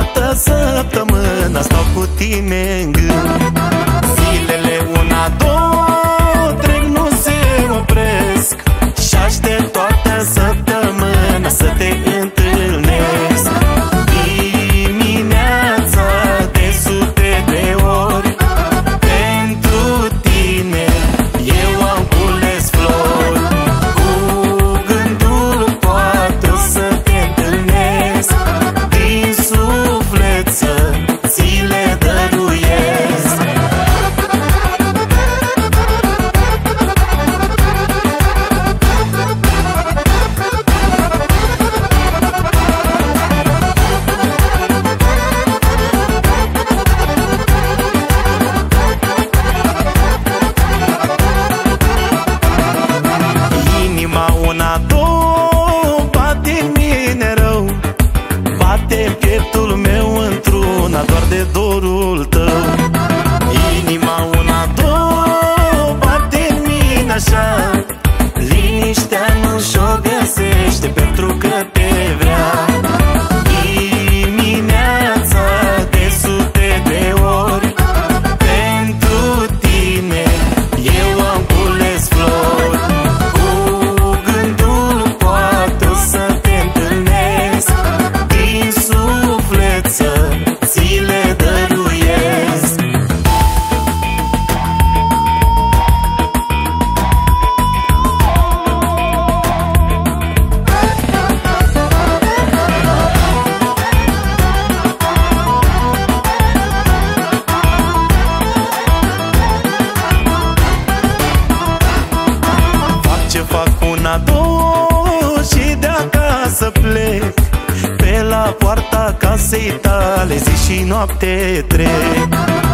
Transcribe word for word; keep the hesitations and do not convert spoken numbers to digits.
toată săptămâna stau cu tine în gând. Zilele una, două, trec, nu se opresc și aștept toată săptămâna să te întâlnesc. Dimineața de sute de ori pentru tine eu am cules flori. Cu gândul poate o să te întâlnesc, din suflet să ți le dăruiesc. Inima una, două, bate în mine rău, bate în pieptul meu într-una doar de dorul tău. Inima una, două, bate în mine așa, liniștea nu și-o găsește pentru că te vrea. Dimineața de sute de ori pentru tine eu am cules flori. Cu gândul poate o să te întâlnesc, din suflet să ți le dăruiesc. Fac ce fac una, două și de acasă plec, pe la poarta casei tale zi și noapte trec.